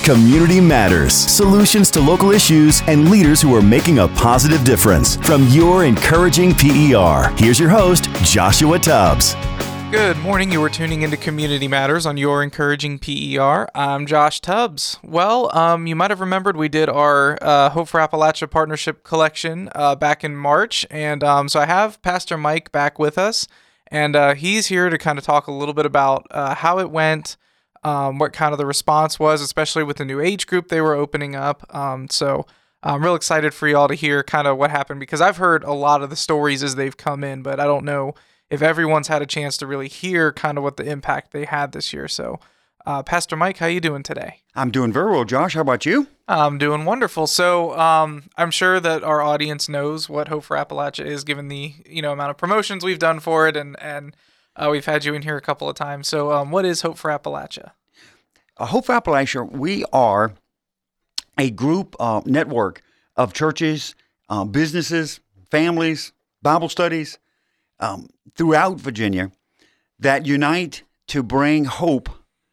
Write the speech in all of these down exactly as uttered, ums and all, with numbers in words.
Community Matters. Solutions to local issues and leaders who are making a positive difference. From your encouraging P E R, here's your host, Joshua Tubbs. Good morning. You are tuning into Community Matters on Your Encouraging P E R. I'm Josh Tubbs. Well, um, you might have remembered we did our uh, Hope for Appalachia Partnership Collection uh, back in March, and um, so I have Pastor Mike back with us, and uh, he's here to kind of talk a little bit about uh, how it went, um, what kind of the response was, especially with the new age group they were opening up. Um, so I'm real excited for y'all to hear kind of what happened, because I've heard a lot of the stories as they've come in, but I don't know if everyone's had a chance to really hear kind of what the impact they had this year. So, uh, Pastor Mike, how you doing today? I'm doing very well, Josh. How about you? I'm doing wonderful. So, um, I'm sure that our audience knows what Hope for Appalachia is, given the you know amount of promotions we've done for it, and and uh, we've had you in here a couple of times. So, um, what is Hope for Appalachia? Uh, Hope for Appalachia, we are a group uh, network of churches, uh, businesses, families, Bible studies, Um, throughout Virginia that unite to bring hope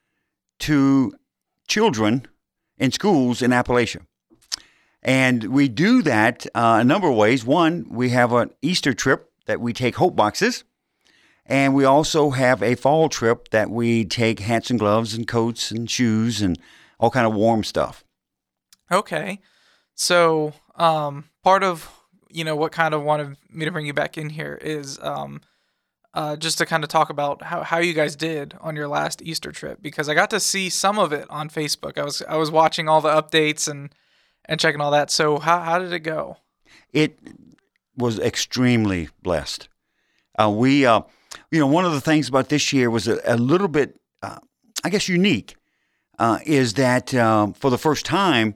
to children in schools in Appalachia. And we do that uh, a number of ways. One, we have an Easter trip that we take hope boxes. And we also have a fall trip that we take hats and gloves and coats and shoes and all kind of warm stuff. Okay. So um, part of you know, what kind of wanted me to bring you back in here is um, uh, just to kind of talk about how, how you guys did on your last Easter trip, because I got to see some of it on Facebook. I was I was watching all the updates and, and checking all that. So how how did it go? It was extremely blessed. Uh, we, uh, you know, one of the things about this year was a, a little bit, uh, I guess, unique, uh, is that um, for the first time,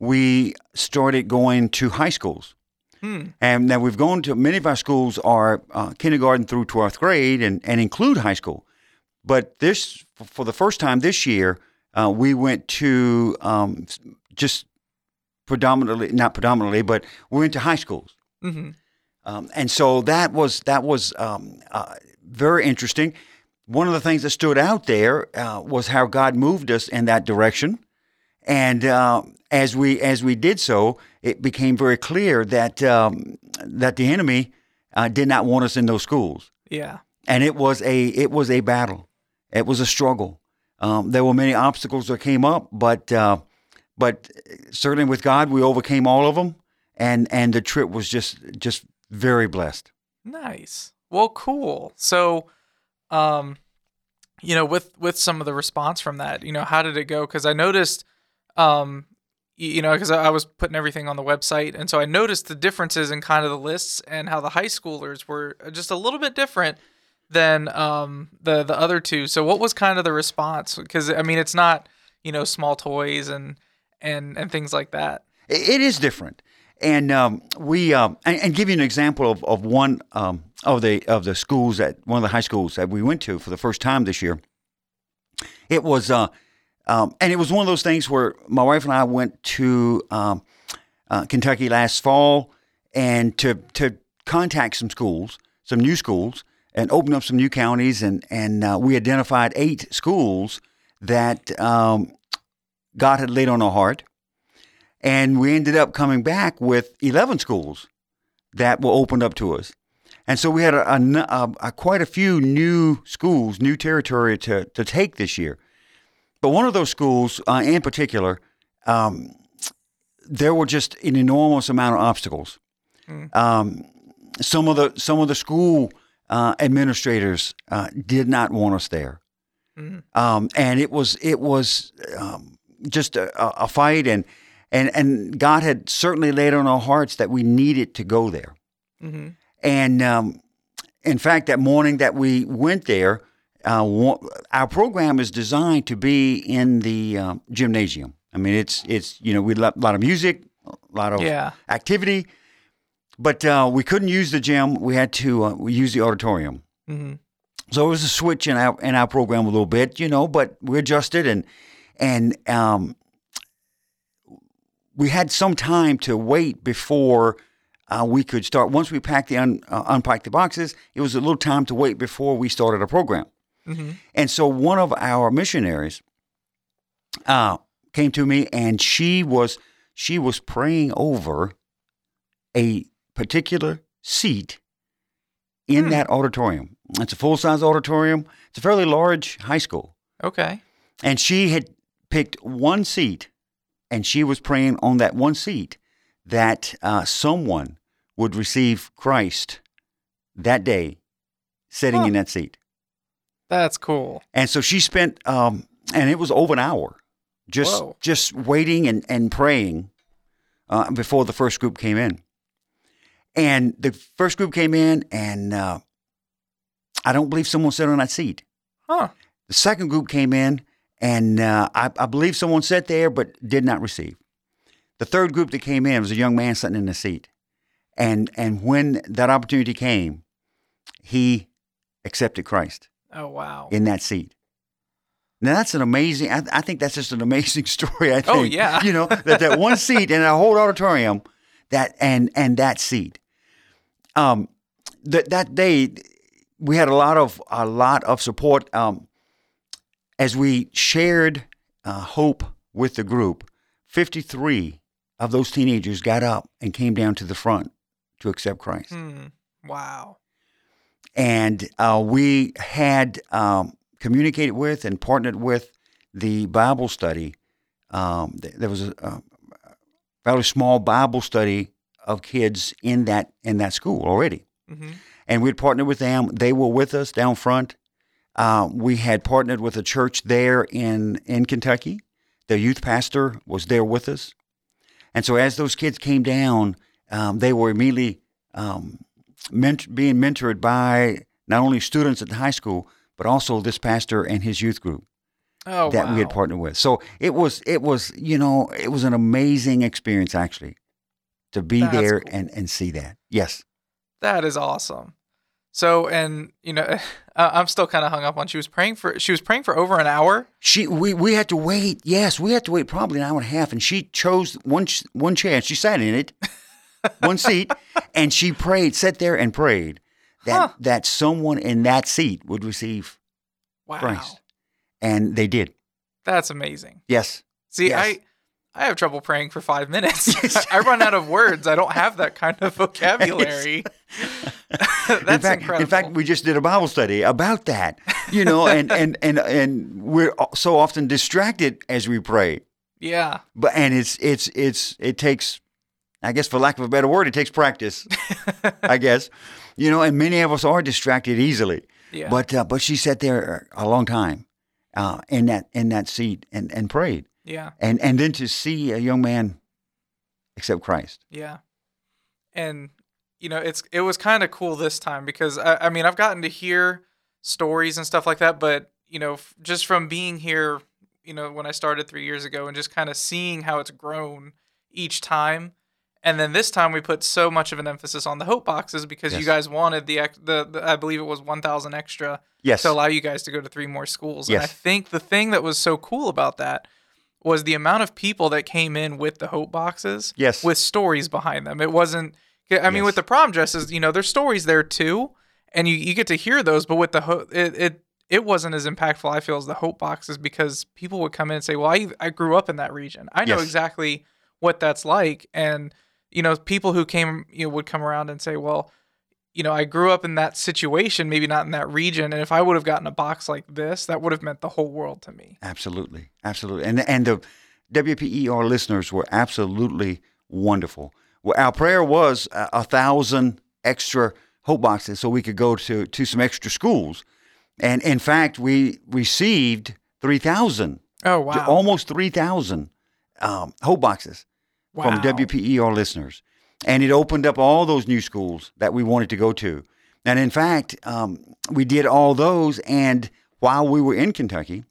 we started going to high schools. Hmm. And now we've gone to, many of our schools are uh, kindergarten through twelfth grade and, and include high school. But this, for the first time this year, uh, we went to um, just predominantly, not predominantly, but we went to high schools. Mm-hmm. Um, and so that was, that was um, uh, very interesting. One of the things that stood out there uh, was how God moved us in that direction. And uh, as we as we did so, it became very clear that um, that the enemy uh, did not want us in those schools. Yeah, and it was a it was a battle. It was a struggle. Um, there were many obstacles that came up, but uh, but certainly with God, we overcame all of them, and and the trip was just just very blessed. Nice. Well, cool. So, um, you know, with with some of the response from that, you know, how did it go? Because I noticed. Um, you know, because I was putting everything on the website, and so I noticed the differences in kind of the lists and how the high schoolers were just a little bit different than um, the the other two. So, what was kind of the response? Because I mean, it's not you know small toys and and and things like that. It is different, and um, we um, and, and give you an example of of one um, of the of the schools that one of the high schools that we went to for the first time this year. It was. Uh, Um, and it was one of those things where my wife and I went to um, uh, Kentucky last fall and to to contact some schools, some new schools, and open up some new counties. And, and uh, we identified eight schools that um, God had laid on our heart. And we ended up coming back with eleven schools that were opened up to us. And so we had a, a, a, a quite a few new schools, new territory to, to take this year. But one of those schools, uh, in particular, um, there were just an enormous amount of obstacles. Mm. Um, some of the some of the school uh, administrators uh, did not want us there, mm. um, and it was it was um, just a, a fight. And and and God had certainly laid on our hearts that we needed to go there. Mm-hmm. And um, in fact, that morning that we went there. Uh, our program is designed to be in the um, gymnasium. I mean, it's it's you know we a lot of music, a lot of yeah. activity, but uh, we couldn't use the gym. We had to uh, use the auditorium. Mm-hmm. So it was a switch in our in our program a little bit, you know. But we adjusted, and and um, we had some time to wait before uh, we could start. Once we packed the un, uh, unpacked the boxes, it was a little time to wait before we started our program. Mm-hmm. And so one of our missionaries uh, came to me, and she was she was praying over a particular seat in Hmm. that auditorium. It's a full-size auditorium. It's a fairly large high school. Okay. And she had picked one seat, and she was praying on that one seat that uh, someone would receive Christ that day sitting Huh. in that seat. That's cool. And so she spent, um, and it was over an hour, just Whoa. just waiting and, and praying uh, before the first group came in. And the first group came in, and uh, I don't believe someone sat on that seat. Huh. The second group came in, and uh, I, I believe someone sat there but did not receive. The third group that came in was a young man sitting in the seat. And and when that opportunity came, he accepted Christ Oh, wow. in that seat. Now, that's an amazing, I, I think that's just an amazing story, I think. Oh, yeah. You know, that, that one seat in a whole auditorium, that and and that seat. Um, that that day, we had a lot of a lot of support. Um, as we shared uh, hope with the group, fifty-three of those teenagers got up and came down to the front to accept Christ. Hmm. Wow. And uh, we had um, communicated with and partnered with the Bible study. Um, th- there was a, a fairly small Bible study of kids in that in that school already, Mm-hmm. and we had partnered with them. They were with us down front. Uh, we had partnered with a church there in in Kentucky. The youth pastor was there with us, and so as those kids came down, um, they were immediately um, ment- being mentored by not only students at the high school, but also this pastor and his youth group Oh, that wow. we had partnered with. So it was, it was, you know, it was an amazing experience actually to be That's there cool. and, and see that. Yes. That is awesome. So, and you know, uh, I'm still kind of hung up on. She was praying for. She was praying for over an hour. She, we, we had to wait. Yes, we had to wait probably an hour and a half, and she chose one, ch- one chair. And she sat in it, one seat, and she prayed, sat there and prayed that Huh. that someone in that seat would receive Wow, Christ, and they did. that's amazing. Yes. See, Yes. I I have trouble praying for five minutes. I run out of words. I don't have that kind of vocabulary. That's in fact, incredible. In fact, we just did a Bible study about that, you know, and, and, and, and we're so often distracted as we pray. yeah, But and it's it's it's it takes, I guess, for lack of a better word, it takes practice. I guess, you know, and many of us are distracted easily. yeah, But uh, but she sat there a long time uh, in that in that seat and, and prayed, yeah, and and then to see a young man accept Christ. yeah. And you know, it's it was kind of cool this time because I, I mean, I've gotten to hear stories and stuff like that, but you know, f- just from being here, you know, when I started three years ago, and just kind of seeing how it's grown each time. And then this time we put so much of an emphasis on the hope boxes because you Yes. guys wanted the, ex- the the I believe it was one thousand extra Yes. to allow you guys to go to three more schools. And I Yes. think the thing that was so cool about that was the amount of people that came in with the hope boxes Yes. with stories behind them. It wasn't, I mean, Yes. with the prom dresses, you know, there's stories there too, and you, you get to hear those, but with the ho- it, it it wasn't as impactful, I feel, as the hope boxes because people would come in and say, well, I, I grew up in that region. I know Yes. exactly what that's like. And, you know, people who came, you know, would come around and say, well, you know, I grew up in that situation, maybe not in that region. And if I would have gotten a box like this, that would have meant the whole world to me. Absolutely, absolutely, and and the W P E R listeners were absolutely wonderful. Well, our prayer was a, a thousand extra hope boxes so we could go to to some extra schools, and in fact, we received three thousand, Oh, wow. almost three thousand um, hope boxes Wow. from W P E R listeners, and it opened up all those new schools that we wanted to go to. And in fact, um, we did all those, and while we were in Kentucky,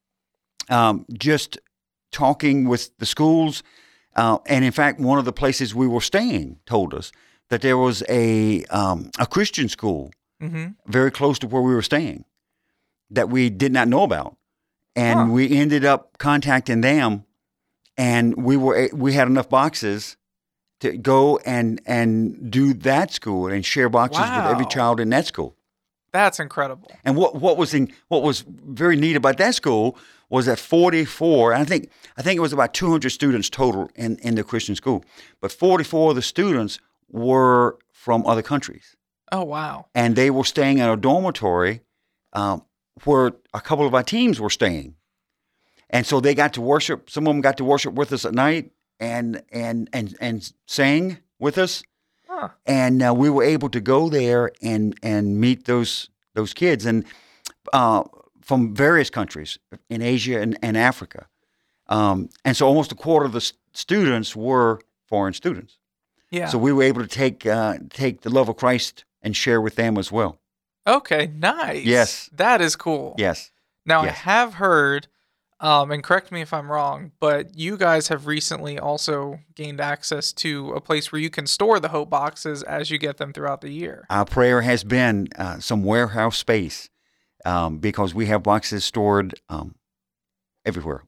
um, just talking with the schools, uh, and in fact, one of the places we were staying told us that there was a um, a Christian school Mm-hmm. very close to where we were staying that we did not know about, and Huh. we ended up contacting them, and we were we had enough boxes to go and and do that school and share boxes with every Wow. child in that school. That's incredible. And what what was in, what was very neat about that school was that forty-four, I think I think it was about two hundred students total in, in the Christian school, but forty-four of the students were from other countries. Oh, wow. And they were staying in a dormitory um, where a couple of our teams were staying. And so they got to worship. Some of them got to worship with us at night and and and and sing with us. Huh. And uh, we were able to go there and and meet those those kids and uh, from various countries in Asia and, and Africa. Um, and so almost a quarter of the st- students were foreign students. Yeah. So we were able to take uh, take the love of Christ and share with them as well. Okay, nice. Yes. That is cool. Yes. Now, Yes. I have heard, um, and correct me if I'm wrong, but you guys have recently also gained access to a place where you can store the Hope boxes as you get them throughout the year. Our prayer has been uh, some warehouse space um, because we have boxes stored um, everywhere.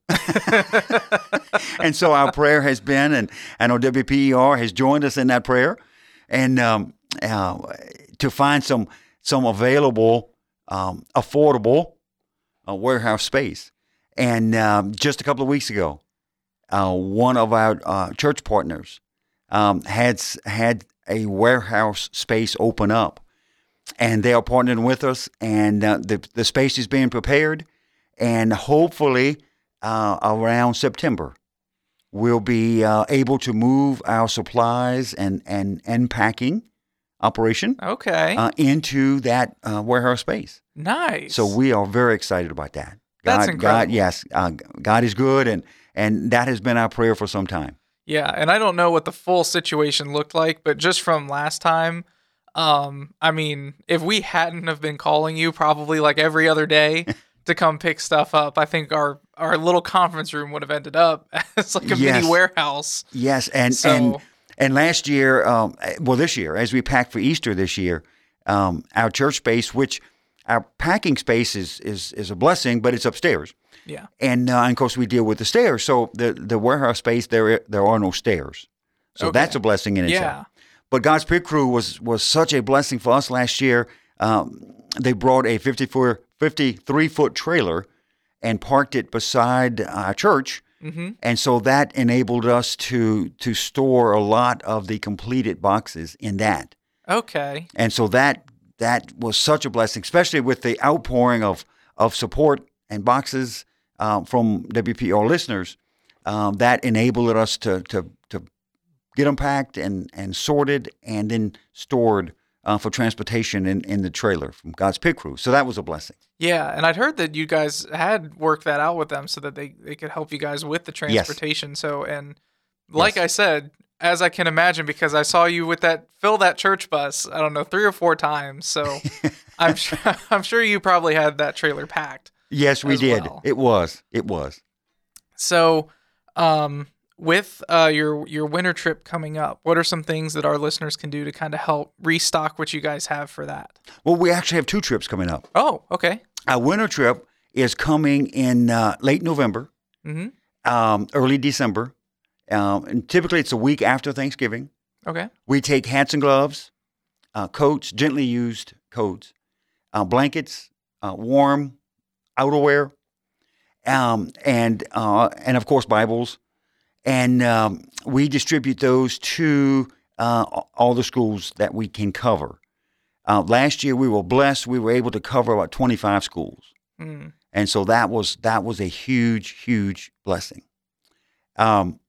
And so our prayer has been, and I know W P E R has joined us in that prayer, and um, uh, to find some some available, um, affordable uh, warehouse space. And um, just a couple of weeks ago, uh, one of our uh, church partners um, had had a warehouse space open up, and they are partnering with us, and uh, the the space is being prepared, and hopefully uh, around September, we'll be uh, able to move our supplies and and, and packing operation Okay. uh, into that uh, warehouse space. Nice. So we are very excited about that. God, That's God, incredible. yes, uh, God is good, and and that has been our prayer for some time. Yeah, and I don't know what the full situation looked like, but just from last time, um, I mean, if we hadn't have been calling you probably like every other day to come pick stuff up, I think our our little conference room would have ended up as like a Yes. mini warehouse. Yes, and So- and and last year, um, well, this year, as we packed for Easter this year, um, our church space, which our packing space is is is a blessing, but it's upstairs. Yeah. And, uh, and of course, we deal with the stairs. So the, the warehouse space, there there are no stairs. So Okay. that's a blessing in Yeah. itself. But God's Pit Crew was was such a blessing for us last year. Um, they brought a fifty-four, fifty-three foot trailer and parked it beside our church. Mm-hmm. And so that enabled us to to store a lot of the completed boxes in that. Okay. And so that that was such a blessing, especially with the outpouring of, of support and boxes um, from W P R listeners. Um, that enabled us to to to get them packed and, and sorted and then stored uh, for transportation in, in the trailer from God's Pit Crew. So that was a blessing. Yeah, and I'd heard that you guys had worked that out with them so that they, they could help you guys with the transportation. So, and like Yes. I said, as I can imagine, because I saw you with that fill that church bus, I don't know, three or four times. So I'm sure I'm sure you probably had that trailer packed. Yes, we As did. well. It was. It was. So, um, with uh, your your winter trip coming up, what are some things that our listeners can do to kind of help restock what you guys have for that? Well, we actually have two trips coming up. Oh, okay. Our winter trip is coming in uh, late November, Mm-hmm. um, early December. Um, and typically it's a week after Thanksgiving. Okay. We take hats and gloves, uh, coats, gently used coats, uh, blankets, uh, warm outerwear, um, and uh, and of course Bibles, and um, we distribute those to uh, all the schools that we can cover. Uh, last year we were blessed; we were able to cover about twenty-five schools, Mm. and so that was that was a huge, huge blessing. Um,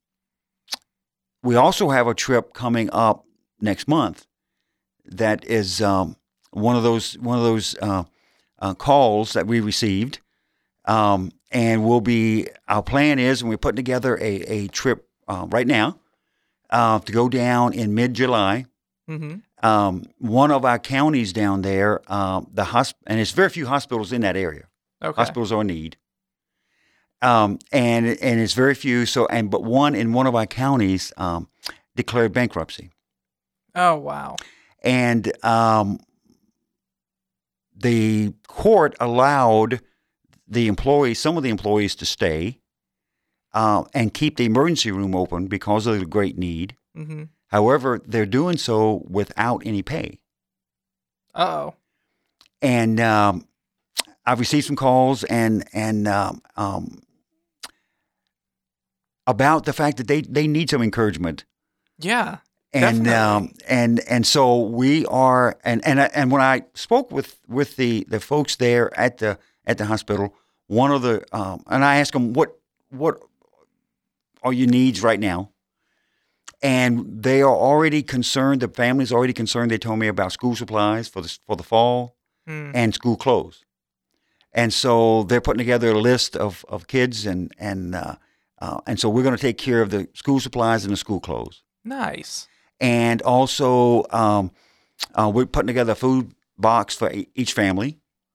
we also have a trip coming up next month that is um, one of those one of those uh, uh, calls that we received, um, and we'll be. Our plan is, and we're putting together a a trip uh, right now uh, to go down in mid July. Mm-hmm. Um, one of our counties down there, um, the hosp- and there's very few hospitals in that area. Okay. Hospitals are in need. Um, and and it's very few. So and but one in one of our counties um, declared bankruptcy, Oh, wow. and um, the court allowed the employees, some of the employees, to stay uh, and keep the emergency room open because of the great need. Mm-hmm. However, they're doing so without any pay. Uh-oh. and um, I've received some calls and and um, um, about the fact that they, they need some encouragement. Yeah. And um, and and so we are, and and and when I spoke with, with the, the folks there at the at the hospital, one of the um, and I asked them what what are your needs right now, and they are already concerned. The family's already concerned. They told me about school supplies for the for the fall mm. and school clothes, and so they're putting together a list of, of kids, and and uh, uh, and so we're going to take care of the school supplies and the school clothes. Nice. And also, um, uh, we're putting together a food box for each family,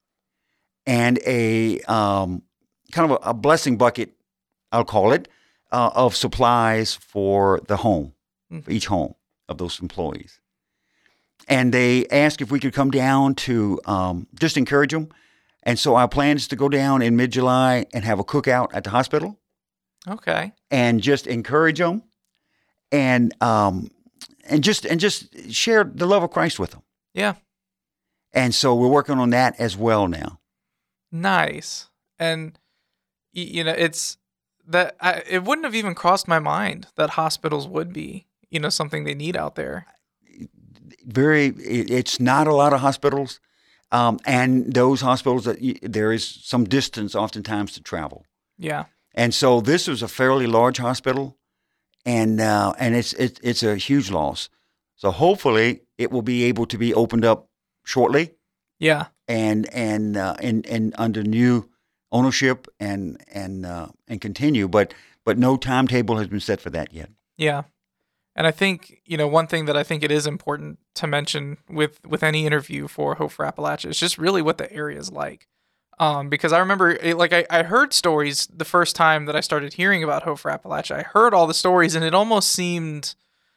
and a um, kind of a, a blessing bucket, I'll call it, uh, of supplies for the home, mm-hmm. for each home of those employees. And they asked if we could come down to um, just encourage them. And so our plan is to go down in mid-July and have a cookout at the hospital. Okay. And just encourage them, and um, and just and just share the love of Christ with them. Yeah. And so we're working on that as well now. Nice. And you know, it's that I, it wouldn't have even crossed my mind that hospitals would be, you know, something they need out there. Very, it's not a lot of hospitals, um, and those hospitals that you, there is some distance oftentimes to travel. Yeah. And so this was a fairly large hospital, and uh, and it's it, it's a huge loss. So hopefully it will be able to be opened up shortly. Yeah. And and uh, and and under new ownership and and uh, and continue, but but no timetable has been set for that yet. Yeah. And I think, you know, one thing that I think it is important to mention with, with any interview for Hope for Appalachia is just really what the area is like. Um, because I remember, it, like, I, I heard stories the first time that I started hearing about Hope for Appalachia. I heard all the stories, and it almost seemed,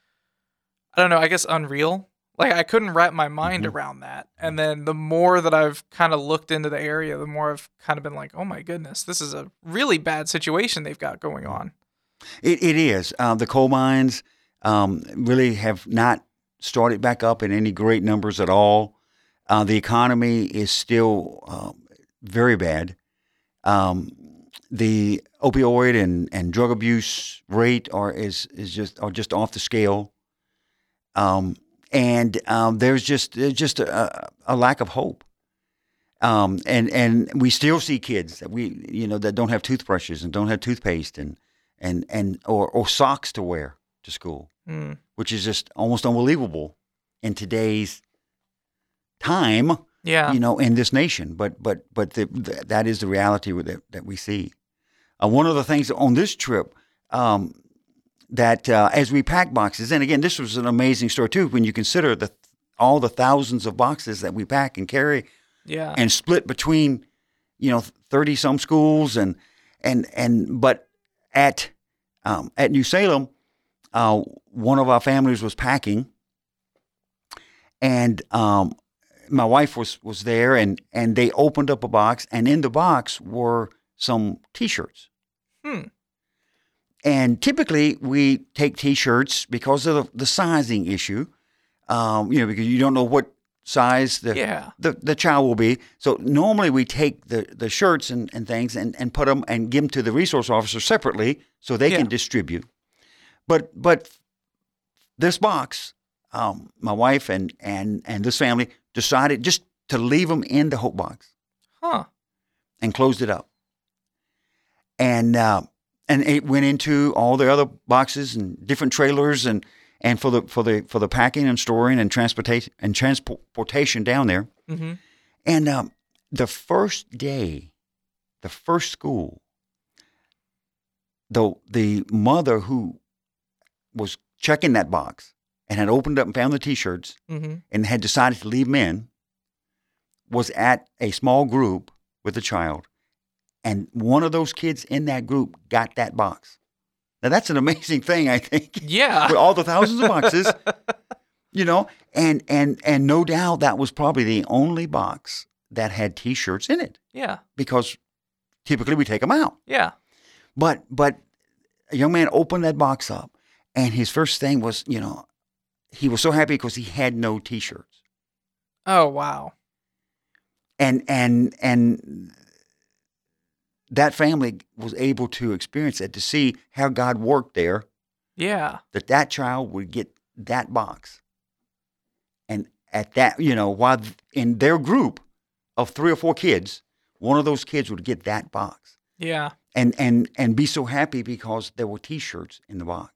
I don't know, I guess unreal. Like, I couldn't wrap my mind mm-hmm. around that. And then the more that I've kind of looked into the area, the more I've kind of been like, oh my goodness, this is a really bad situation they've got going on. It, it is. Uh, the coal mines um, really have not started back up in any great numbers at all. Uh, the economy is still uh, very bad. Um, the opioid and, and drug abuse rate are is is just are just off the scale. Um, and um, there's just there's just a, a lack of hope. Um, and and we still see kids that we you know that don't have toothbrushes and don't have toothpaste and and and or, or socks to wear to school, mm. which is just almost unbelievable in today's time. Yeah, you know, in this nation, but but but the, the, that is the reality that that we see. Uh, one of the things on this trip um, that uh, as we pack boxes, and again, this was an amazing story too when you consider the all the thousands of boxes that we pack and carry, yeah, and split between, you know, thirty some schools and and and but at um, at New Salem, uh, one of our families was packing, and um. My wife was, was there, and, and they opened up a box, and in the box were some T-shirts. Hmm. And typically we take T-shirts because of the, the sizing issue, um, you know, because you don't know what size the, yeah. the the child will be. So normally we take the, the shirts and, and things and, and put them and give them to the resource officer separately so they yeah. can distribute. But but this box, um, my wife and, and, and this family decided just to leave them in the Hope box, huh? And closed it up, and uh, and it went into all the other boxes and different trailers, and, and for the for the for the packing and storing and transportation and transportation down there. Mm-hmm. And um, the first day, the first school, the the mother who was checking that box and had opened up and found the T-shirts mm-hmm. and had decided to leave them in, was at a small group with a child, and one of those kids in that group got that box. Now, that's an amazing thing, I think. Yeah. With all the thousands of boxes, you know, and, and, and no doubt that was probably the only box that had T-shirts in it. Yeah. Because typically we take them out. Yeah. But, but a young man opened that box up, and his first thing was, you know, he was so happy because he had no T-shirts. Oh, wow. and and and that family was able to experience it, to see how God worked there. Yeah. That that child would get that box, and at that, you know, while in their group of three or four kids, one of those kids would get that box. Yeah. And and and be so happy because there were T-shirts in the box.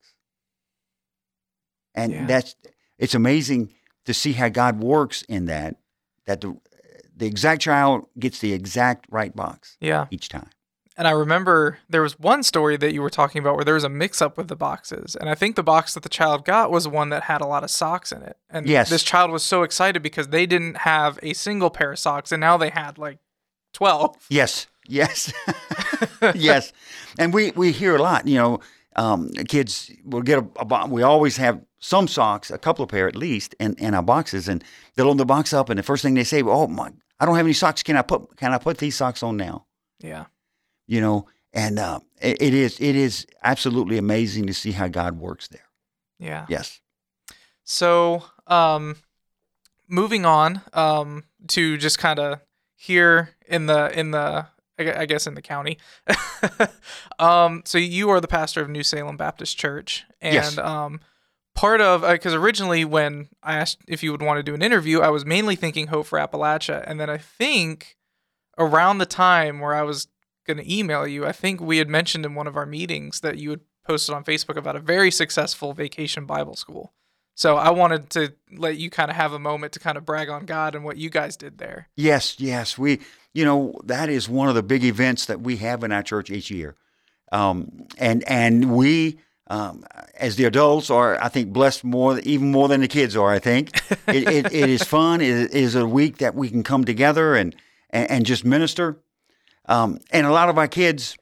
And Yeah. that's it's amazing to see how God works in that. That the the exact child gets the exact right box. Yeah. Each time. And I remember there was one story that you were talking about where there was a mix-up with the boxes. And I think the box that the child got was one that had a lot of socks in it. And Yes. this child was so excited because they didn't have a single pair of socks, and now they had like twelve. Yes. Yes. Yes. And we, we hear a lot, you know, um, kids will get a, a box. We always have some socks, a couple of pair at least, in, in our boxes, and they'll load the box up, and the first thing they say, "Oh my, I don't have any socks. Can I put Can I put these socks on now?" Yeah. You know, and uh, it, it is it is absolutely amazing to see how God works there. Yeah. Yes. So, um, moving on um, to just kind of here in the in the I gu- I guess in the county. um, so you are the pastor of New Salem Baptist Church, and Yes. um, part of because originally when I asked if you would want to do an interview, I was mainly thinking Hope for Appalachia, and then I think around the time where I was going to email you, I think we had mentioned in one of our meetings that you had posted on Facebook about a very successful vacation Bible school. So I wanted to let you kind of have a moment to kind of brag on God and what you guys did there. Yes, yes. We, you know, that is one of the big events that we have in our church each year. Um, and and we, um, as the adults, are, I think, blessed more, even more than the kids are, I think. it, it, it is fun. It is a week that we can come together and, and, and just minister. Um, and a lot of our kids,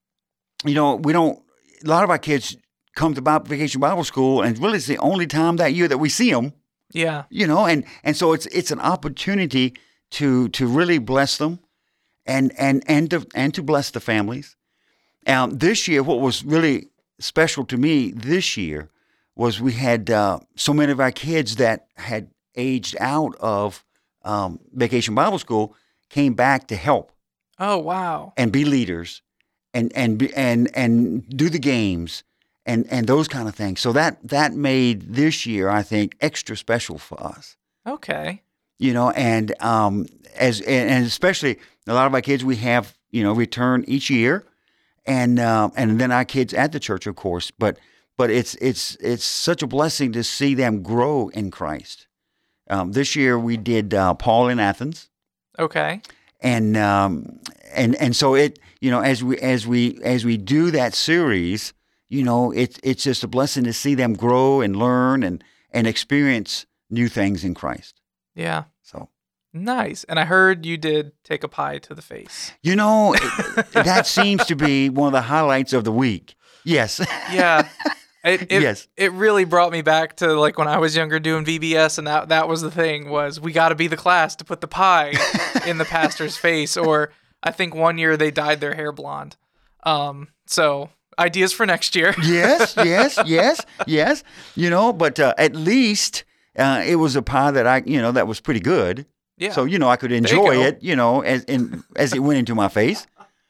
you know, we don't, a lot of our kids come to Bible, Vacation Bible School, and really it's the only time that year that we see them. Yeah. You know, and, and so it's it's an opportunity to to really bless them, and and and to and to bless the families. Um, this year, what was really special to me this year was we had uh, so many of our kids that had aged out of um, Vacation Bible School came back to help Oh, wow. and be leaders, and and be, and and do the games. And and those kind of things. So that that made this year, I think, extra special for us. Okay. You know, and um, as and, and especially a lot of our kids we have, you know, return each year, and uh, and then our kids at the church, of course. But but it's it's it's such a blessing to see them grow in Christ. Um, this year we did uh, Paul in Athens, Okay. and um, and and so it you know as we as we as we do that series. You know, it's it's just a blessing to see them grow and learn and, and experience new things in Christ. Yeah. So, Nice. And I heard you did take a pie to the face. you know, it, that seems to be one of the highlights of the week. Yes. Yeah. It, it, Yes. it really brought me back to like when I was younger doing V B S, and that that was the thing was we got to be the class to put the pie in the pastor's face. Or I think one year they dyed their hair blonde. Um, so ideas for next year. Yes, yes, yes, yes. You know, but uh, at least uh, it was a pie that I, you know, that was pretty good. Yeah. So, you know, I could you enjoy go. it, you know, as in, as it went into my face.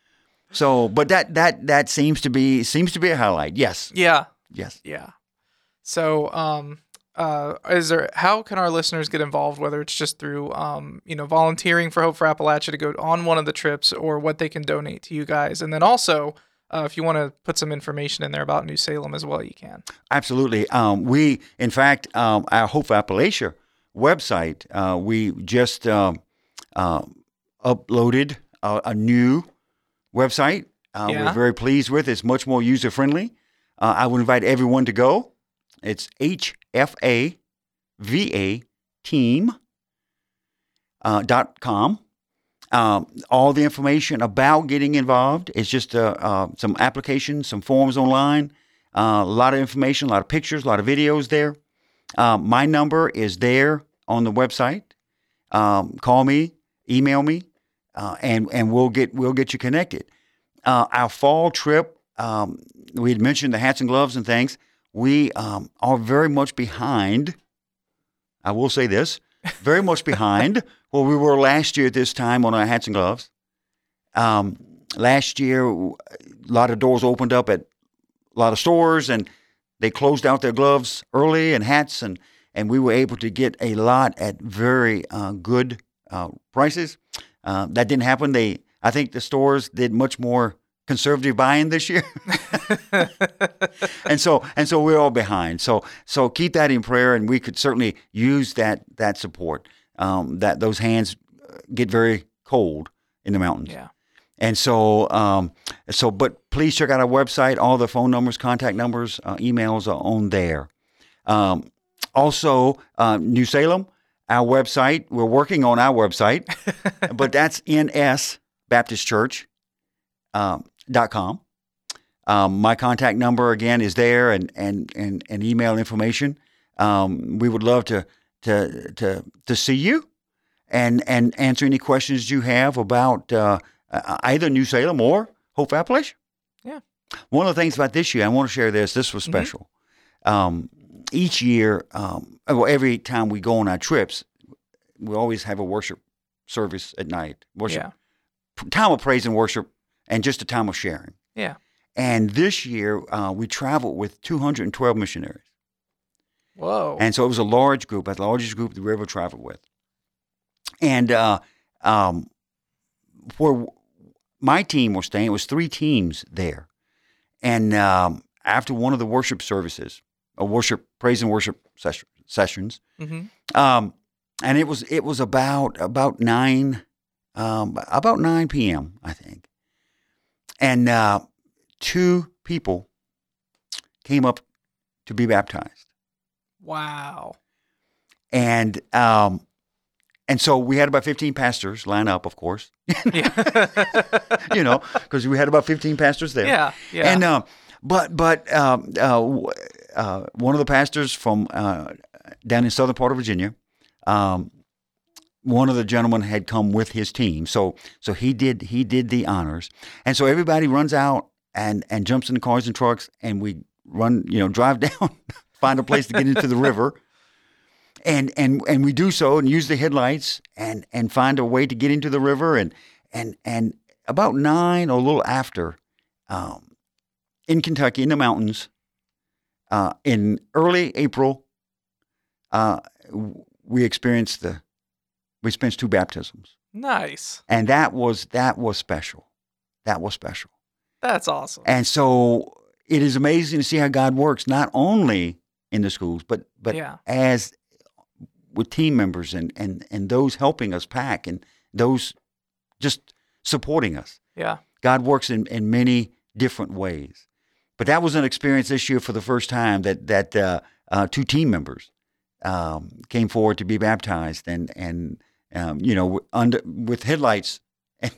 So, but that that that seems to be seems to be a highlight. Yes. Yeah. Yes. Yeah. So, um, uh, is there? How can our listeners get involved? Whether it's just through, um, you know, volunteering for Hope for Appalachia to go on one of the trips, or what they can donate to you guys, and then also, uh, if you want to put some information in there about New Salem as well, you can. Absolutely. Um, we, in fact, um, our Hope for Appalachia website, uh, we just um, uh, uploaded a, a new website. Uh, Yeah. We're very pleased with it. It's much more user friendly. Uh, I would invite everyone to go. It's H F A V A team uh, dot com. Um, all the information about getting involved is just uh, uh, some applications, some forms online, uh, a lot of information, a lot of pictures, a lot of videos there. Um, my number is there on the website. Um, call me, email me, uh, and and we'll get we'll get you connected. Uh, our fall trip, um, we had mentioned the hats and gloves and things. We um, are very much behind. I will say this: very much behind where we were last year at this time on our hats and gloves. Um, last year, a lot of doors opened up at a lot of stores, and they closed out their gloves early and hats, and, and we were able to get a lot at very uh, good uh, prices. Uh, that didn't happen. They, I think the stores did much more conservative buying this year, and so and so we're all behind. So so keep that in prayer, and we could certainly use that that support. Um, that those hands get very cold in the mountains. Yeah. And so, um, so, but please check out our website. All the phone numbers, contact numbers, uh, emails are on there. Um, also, uh, New Salem, our website. We're working on our website, but that's N S Baptist Church um, dot com. Um, my contact number again is there, and and and, and email information. Um, we would love to to to to see you, and and answer any questions you have about. Uh, Uh, either New Salem or Hope Appalachia. Yeah. One of the things about this year, I want to share this. This was special. Mm-hmm. Um, each year, um, well, every time we go on our trips, we always have a worship service at night. Worship, yeah. time of praise and worship, and just a time of sharing. Yeah. And this year, uh, we traveled with two hundred twelve missionaries. Whoa. And so it was a large group, the largest group that we ever traveled with. And uh, um, where my team was staying, it was three teams there. And um, after one of the worship services, a worship, praise and worship ses- sessions, mm-hmm. um, and it was it was about about nine um, about nine p.m. I think, and uh, two people came up to be baptized. Wow! And um, and so we had about fifteen pastors line up, of course. Yeah. You know, because we had about fifteen pastors there. Yeah, yeah. And uh, but but um, uh, uh, one of the pastors from uh, down in southern part of Virginia, um, one of the gentlemen had come with his team, so so he did he did the honors, and so everybody runs out and and jumps in the cars and trucks, and we run, you know, drive down, find a place to get into the river. And and and we do so and use the headlights and, and find a way to get into the river. And and and about nine or a little after, um, in Kentucky, in the mountains, uh, in early April, uh, we experienced the we experienced two baptisms. Nice. And that was that was special. That was special. That's awesome. And so it is amazing to see how God works, not only in the schools, but but yeah. as with team members and, and, and those helping us pack and those just supporting us. Yeah. God works in, in many different ways. But that was an experience this year for the first time that that uh, uh, two team members um, came forward to be baptized and and um, you know under with headlights and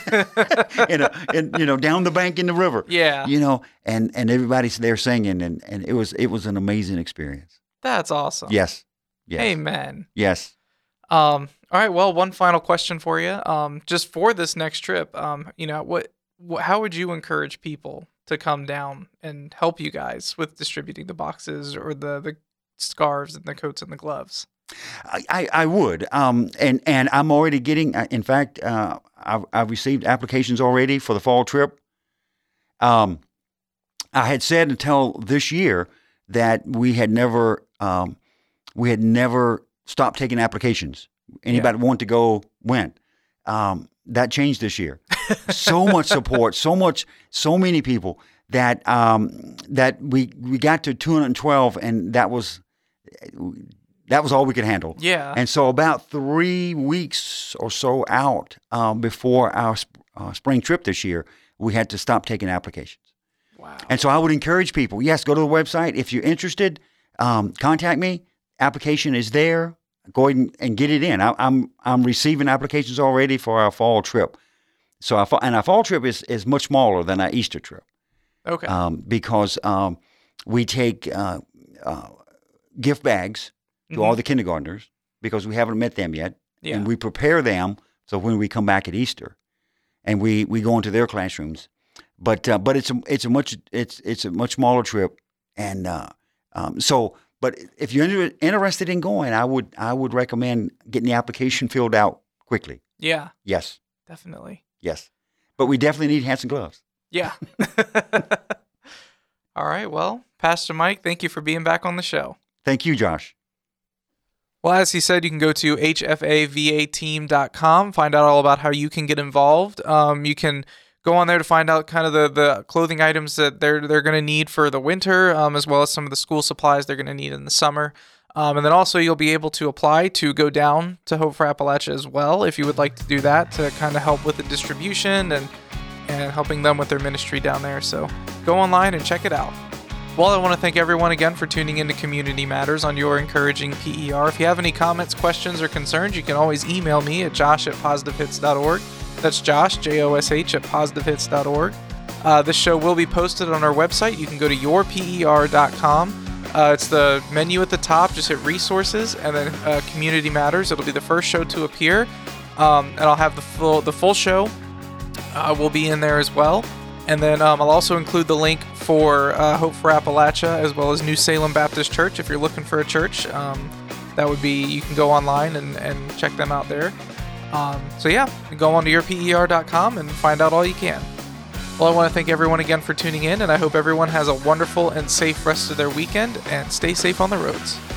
in a, in, you know down the bank in the river. Yeah. You know, and, and everybody's there singing and, and it was it was an amazing experience. That's awesome. Yes. Yes. Amen. Yes. Um, all right. Well, one final question for you. Um, just for this next trip, um, you know, what, what, how would you encourage people to come down and help you guys with distributing the boxes or the, the scarves and the coats and the gloves? I, I, I would. Um, and, and I'm already getting, in fact, uh, I've, I've received applications already for the fall trip. Um, I had said until this year that we had never, um, We had never stopped taking applications. Anybody yeah. want to go went. Um, that changed this year. So much support, so much, so many people that um, that we we got to two hundred twelve, and that was that was all we could handle. Yeah. And so about three weeks or so out um, before our sp- uh, spring trip this year, we had to stop taking applications. Wow. And so I would encourage people, yes, go to the website if you're interested. Um, contact me. Application is there. Go ahead and, and get it in. I, I'm I'm receiving applications already for our fall trip. So our, and our fall trip is, is much smaller than our Easter trip. Okay. Um, because um, we take uh, uh, gift bags to mm-hmm. all the kindergartners because we haven't met them yet, yeah. and we prepare them so when we come back at Easter, and we, we go into their classrooms. But uh, but it's a it's a much it's it's a much smaller trip, and uh, um, so. But if you're inter- interested in going, I would I would recommend getting the application filled out quickly. Yeah. Yes. Definitely. Yes. But we definitely need hats and gloves. Yeah. All right. Well, Pastor Mike, thank you for being back on the show. Thank you, Josh. Well, as he said, you can go to H F A V A team dot com, find out all about how you can get involved. Um, you can go on there to find out kind of the, the clothing items that they're they're going to need for the winter, um, as well as some of the school supplies they're going to need in the summer. Um, and then also you'll be able to apply to go down to Hope for Appalachia as well if you would like to do that, to kind of help with the distribution and, and helping them with their ministry down there. So go online and check it out. Well, I want to thank everyone again for tuning into Community Matters on Your Encouraging P E R. If you have any comments, questions, or concerns, you can always email me at josh at positive hits dot org. That's Josh, J O S H, at positive hits dot org. Uh, this show will be posted on our website. You can go to your P E R dot com. Uh, it's the menu at the top. Just hit Resources and then uh, Community Matters. It'll be the first show to appear. Um, and I'll have the full, the full show uh, will be in there as well. And then um, I'll also include the link for uh, Hope for Appalachia as well as New Salem Baptist Church. If you're looking for a church, um, that would be, you can go online and, and check them out there. Um, so yeah, go on to your P E R dot com and find out all you can. Well, I want to thank everyone again for tuning in, and I hope everyone has a wonderful and safe rest of their weekend, and stay safe on the roads.